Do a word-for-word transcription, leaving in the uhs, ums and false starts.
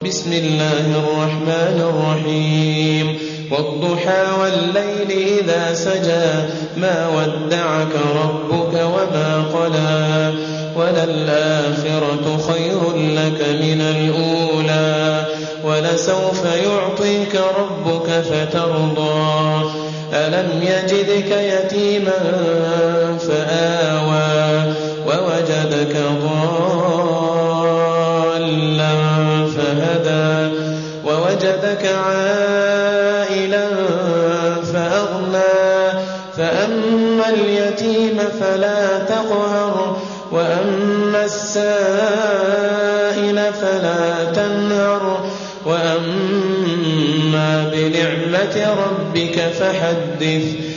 بسم الله الرحمن الرحيم والضحى والليل إذا سجى ما ودعك ربك وما قلى وللآخرة خير لك من الأولى ولسوف يعطيك ربك فترضى ألم يجدك يتيما فآوى ووجدك ضالا فهدى ووجدك عائلا فأغنى فأما اليتيم فلا تقهر وأما السائل فلا تنهر وأما بنعمة ربك فحدث